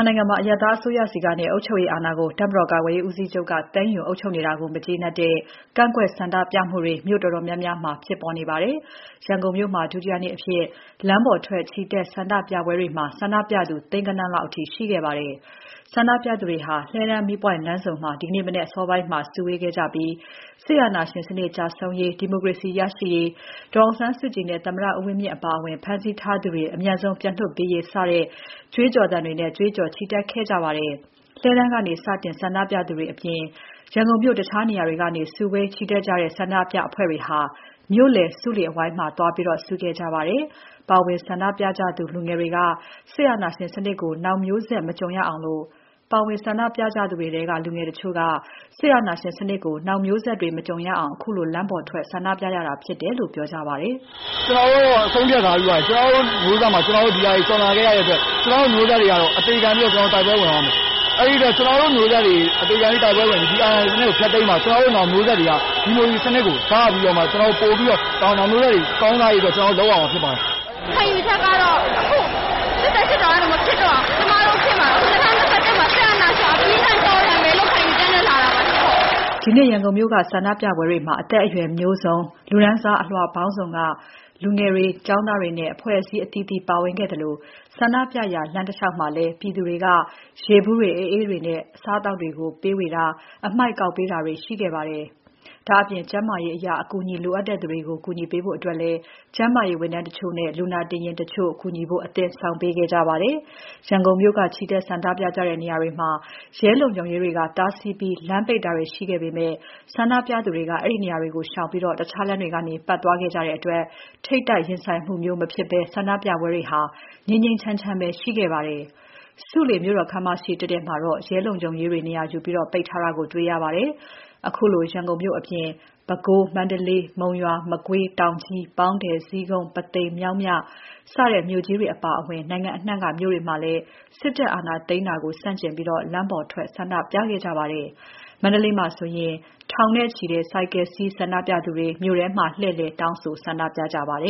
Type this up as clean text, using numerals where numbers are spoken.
နိုင်ငံမှာအရပ်သားအစိုးရဆီကနေအုပ်ချုပ်ရေးအာဏာကိုတပ်မတော်ကာကွယ်ရေးဦးစီးချုပ်ကသိမ်းယူအုပ်ချုပ်နေတာကိုမကျေနပ်တဲ့ကန့်ကွက်ဆန္ဒပြမှုတွေမြို့တော်တော်များများမှာဖြစ်ပေါ်နေပါတယ်။ရန်ကုန်မြို့မှာဒုတိယနေ့အဖြစ်လမ်းပေါ်ထွက်ချီတက်ဆန္ဒပြပွဲတွေမှာဆန္ဒပြသူသိန်းဂဏန်းလောက်အထိရှိခဲ့ပါတယ်။ဆန္ဒပြသူတွေဟာလှည်းတန်းမီးပွိုင့်လမ်းဆုံမှာဒီကနေ့မနက်အစောပိုင်းမှာစုဝေးခဲ့ကြပြီးစစ်အာဏာရှင်စနစ်ကျဆုံးရေးဒီမိုကရေစီရရှိရေးဒေါ်အောင်ဆန်းစုကြည်နဲ့သမ္မတဦးဝင်းမြင့်အပါအဝင်ဖမ်းဆီးထားသူတွေအမြန်ဆုံးပြန်လွှတ်ပေးရေးစတဲ့ကြွေးကြော်သံတွေနဲ့ကြွေးကြော်ချီတက်ခဲ့ကြပါတယ်။လှည်းတန်းကနေစတင်ဆန္ဒပြသူတွေအပြင်ရန်ကုန်မြို့တခြားနေရာတွေကနေစုဝေးချီတက်ကြတဲ့ဆန္ဒပြအဖွဲ့တွေဟာမြို့လယ်စုလင်အဝိုင်းမှာသွားပြီးစုခဲ့ကြပါတယ်။ပါဝင်ဆန္ဒပြကြသူလူငယ်တွေကစစ်အာဏာရှင်စနစ်ကိုနောက်မျိုးဆက်မကြုံရအောင်ပါဝင်ဆန္ဒပြကြသူတွေထဲကလူငယ်တချို့ကစစ်အာဏာရှင်စနစ်ကိုနောက်မျိုးဆက်တွေမကြုံရအောင်အခုလိုလမ်းပေါ်ထွက်ဆန္ဒပြရတာဖြစ်တယ်လို့ပြောကြပါတယ်။ကျွန်တော်တို့အဆုံးဖြတ်ထားပြီးပါကျွန်တော်တို့မျိုးဆက်မှာကျွန်တော်တို့ဒီအရာကြီးစောင့်လာခဲ့ရတဲ့အတွက်ကျွန်တော်တို့မျိုးဆက်တွေကတော့အသေးခံပြီးတော့ကျွန်တော်တိုက်ပွဲဝင်အောင်မယ်။အဲဒီတော့ကျွန်တော်တို့မျိုးဆက်တွေအသေးခံပြီးတိုက်ပွဲဝင်ဒီအာဏာရှင်စနစ်ကိုဖျက်သိမ်းမှာကျွန်တော်တို့နောက်မျိုးဆက်တွေကဒီလိုစနစ်ကိုစားပြီးတော့မှကျွန်တော်ပို့ပြီးတော့တောင်းနောက်မျိုးဆက်တွေကောင်းစားရတော့ကျွန်တော်တို့လောက်အောင်ဖြစ်ပါတယ်။ခံယူချက်ကတော့အခုစစ်တပ်စစ်တော်ကတော့မဖြစ်တော့ကျမတို့ဖြစ်မှာ2021မှာဆက်အနာရှာပြီးခံတော်ရမယ်လို့ခံယူချက်နဲ့လာတာပါ။ဒီနေ့ရန်ကုန်မြို့ကဆန္ဒပြပွဲတွေမှာအသက်အရွယ်မျိုးစုံလူဒန်းစားအလွှာပေါင်းစုံကလူငယ်တွေကျောင်းသားတွေနဲ့အဖွဲ့အစည်းအသီးသီးပါဝင်ခဲ့တယ်လို့ဆန္ဒပြရာလမ်းတစ်လျှောက်မှာလည်းပြည်သူတွေကရေဘူးတွေအေးတွေနဲ့အစားအသောက်တွေကိုပေးဝေတာအမှိုက်ကောက်ပေးတာတွေရှိခဲ့ပါတယ်။ဒါအပြင်ကျန်းမာရေးအရာအကူအညီလိုအပ်တဲ့သူတွေကိုကူညီပေးဖို့အတွက်လည်းကျန်းမာရေးဝန်ထမ်းတချို့နဲ့လူနာတင်ယာဉ်တချို့ကူညီဖို့အသင်းဆောင်ပေးခဲ့ကြပါတယ်။ရန်ကုန်မြို့ကချီတက်ဆန္ဒပြကြတဲ့နေရာတွေမှာရဲလုံခြုံရေးတွေကတားဆီးပြီးလမ်းပိတ်တာတွေရှိခဲ့ပေမဲ့ဆန္ဒပြသူတွေကအဲ့ဒီနေရာတွေကိုရှောင်ပြီးတခြားလမ်းတွေကနေပတ်သွားခဲ့ကြတဲ့အတွက်ထိပ်တိုက်ရင်ဆိုင်မှုမျိုးမဖြစ်ဘဲဆန္ဒပြပွဲတွေဟာငြိမ်းငြိမ်းချမ်းချမ်းပဲရှိခဲ့ပါတယ်။စုလေမြို့တော်ခမ်းမရှိတတဲ့မှာတော့ရဲလုံခြုံရေးတွေနေရာယူပြီးပိတ်ထားတာကိုတွေ့ရပါတယ်။အခုလိုရန်ကုန်မြို့အပြင်ပဲခူး၊မန္တလေး၊မုံရွာ၊မကွေး၊တောင်ကြီး၊ပေါင်းတယ်၊ဇီးကုန်း၊ပုသိမ်၊မြောင်းမြစတဲ့မြို့ကြီးတွေအပါအဝင်နိုင်ငံအနှံ့ကမြို့တွေမှာလည်းစစ်တပ်အာဏာသိမ်းတာကိုဆန့်ကျင်ပြီးလမ်းပေါ်ထွက်ဆန္ဒပြခဲ့ကြပါတယ်။မန္တလေးမှာဆိုရင်ထောင်နဲ့ချီတဲ့ဆိုင်ကယ်စီးဆန္ဒပြသူတွေမြို့ထဲမှာလှည့်လည်တောင်းဆိုဆန္ဒပြကြပါတယ